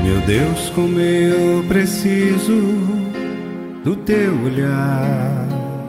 Meu Deus, como eu preciso do teu olhar.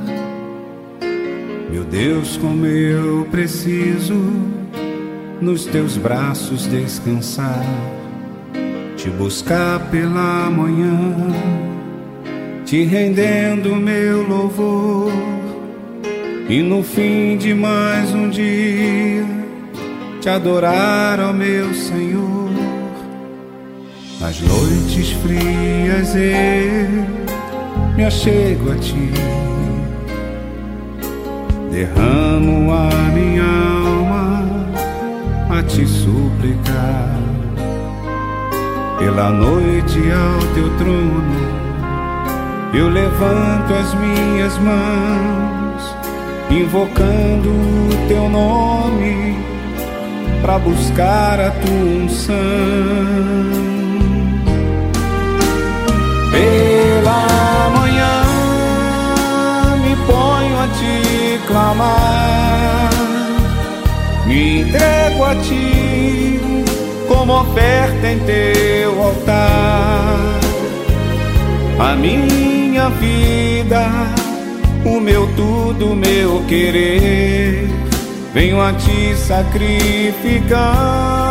Meu Deus, como eu preciso nos teus braços descansar, te buscar pela manhã, te rendendo meu louvor, e no fim de mais um dia te adorar, ó meu Senhor. Nas noites frias eu me achego a ti, derramo a minha alma a te suplicar. Pela noite ao teu trono eu levanto as minhas mãos, invocando o teu nome pra buscar a tua unção. Pela manhã me ponho a te clamar, me entrego a ti como oferta em teu altar. A minha vida, o meu tudo, o meu querer, venho a te sacrificar.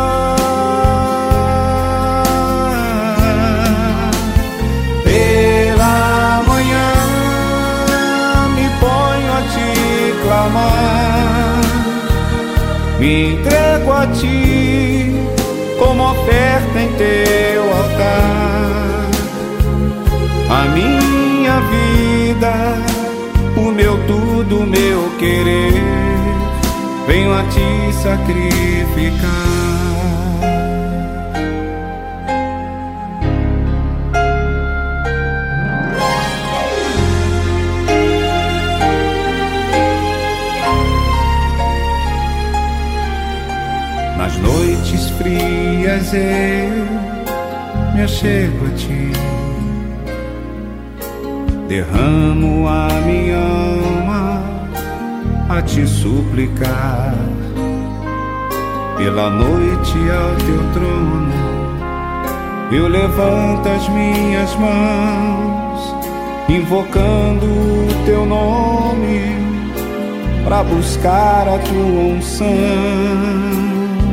Pela manhã me ponho a te clamar, me entrego a ti como oferta em teu altar. A minha vida, o meu tudo, o meu querer, venho a te sacrificar. Nas noites frias eu me achego a ti, derramo a minha alma a te suplicar. Pela noite ao teu trono eu levanto as minhas mãos, invocando o teu nome pra buscar a tua unção.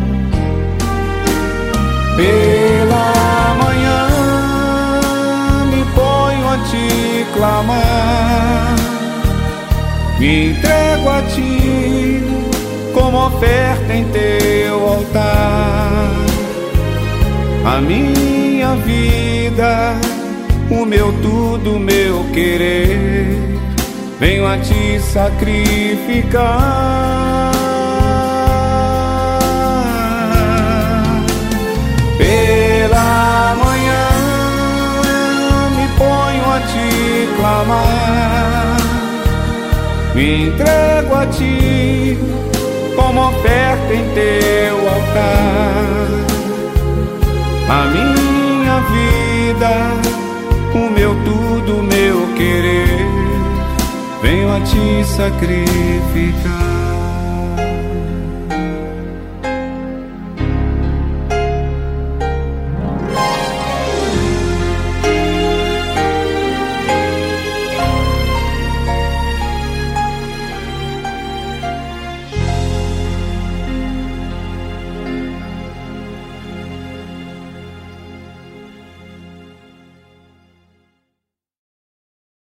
Pela manhã me ponho a te clamar, me entrego a ti como oferta em teu altar. A minha vida, o meu tudo, o meu querer, venho a te sacrificar. Pela manhã me ponho a te clamar, me entrego a ti como oferta em teu altar. A minha vida, o meu tudo, o meu querer, venho a te sacrificar.